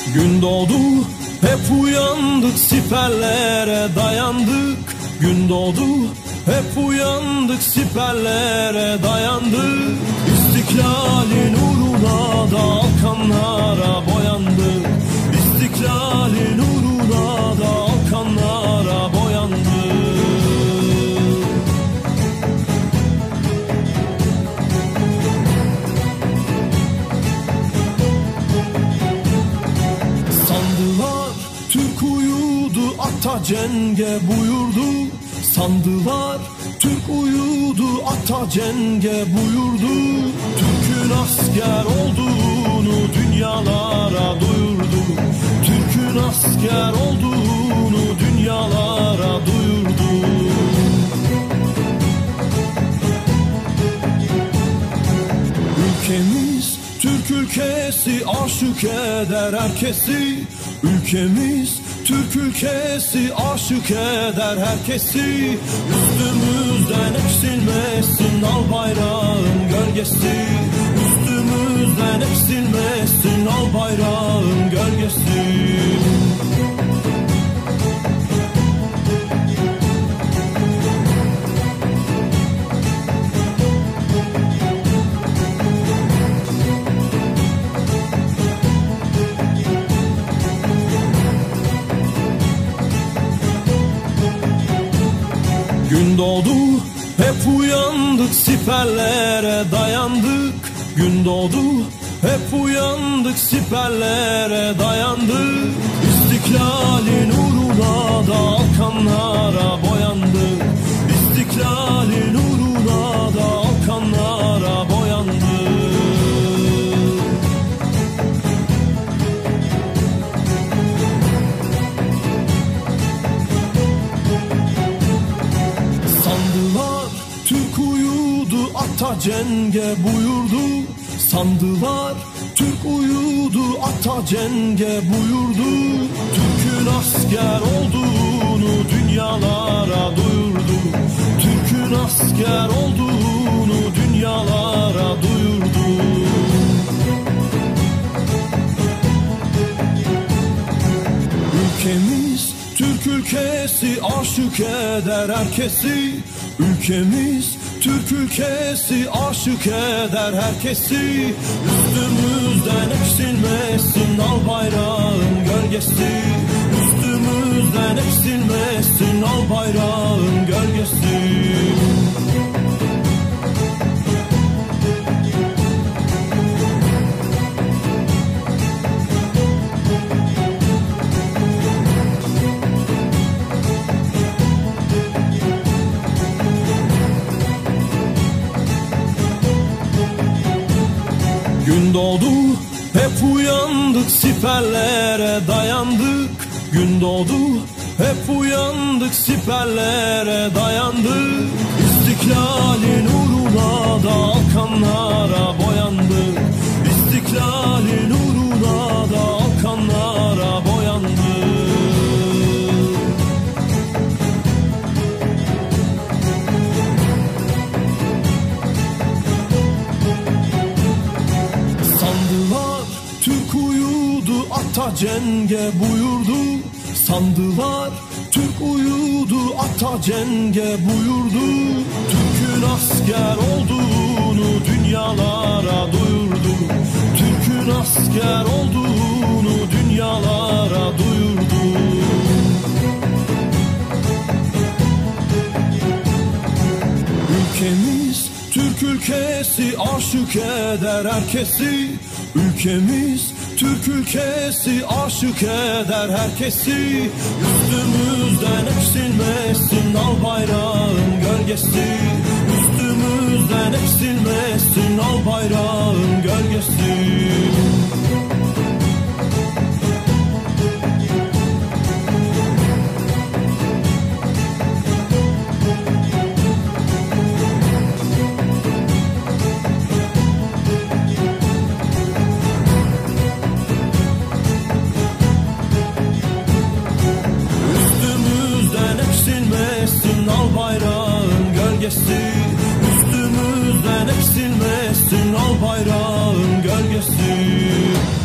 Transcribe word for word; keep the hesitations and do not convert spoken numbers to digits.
Gün doğdu, hep uyandık, siperlere dayandık. Gün doğdu, hep uyandık, siperlere dayandık. İstiklalin uğruna da kanlara boyandık. İstiklalin uğruna da kanlara boyandık. Sandılar Türk uyudu, ata cenge buyurdu. Sandılar Türk uyudu, ata cenge buyurdu. Türk'ün asker olduğunu dünyalara duyurdu. Türk'ün asker olduğunu dünyalara duyurdu. Ülkemiz Türk ülkesi, aşık eder herkesi. Ülkemiz Türk ülkesi, aşık eder herkesi. Üstümüzden eksilmesin al bayrağın gölgesi. Üstümüzden eksilmesin al bayrağın gölgesi. Gün doğdu, hep uyandık, siperlere dayandık. Gün doğdu, hep uyandık, siperlere dayandık. İstiklalin uğruna da kanlara boyandık. İstiklalin uğruna da kanlara boyandık. Sandılar Türk uyudu, ata cenge buyurdu. Sandılar Türk uyudu, ata cenge buyurdu. Türk'ün asker olduğunu dünyalara duyurdu. Türk'ün asker olduğunu dünyalara duyurdu. Ülkemiz Türk ülkesi, aşık eder herkesi. Ülkemiz Türk ülkesi, aşık eder herkesi. Üstümüzden eksilmesin al bayrağın gölgesi. Üstümüzden eksilmesin al bayrağın gölgesi. Gün doğdu, hep uyandık, siperlere dayandık. Gün doğdu, hep uyandık, siperlere dayandık. İstiklalin uğruna da kanlara boyandık. İstiklalin uğruna da kanlara boyandık. Sandılar Türk uyudu, ata cenge buyurdu. Sandılar Türk uyudu, ata cenge buyurdu. Türk'ün asker olduğunu dünyalara duyurdu. Türk'ün asker olduğunu dünyalara duyurdu. Ülkemiz Türk ülkesi, aşık eder herkesi. Ülkemiz Türk ülkesi, aşık eder herkesi. Üstümüzden eksilmesin al bayrağın gölgesi. Üstümüzden eksilmesin al bayrağın gölgesi. gölgesi, üstümüzden eksilmesin al bayrağın gölgesi.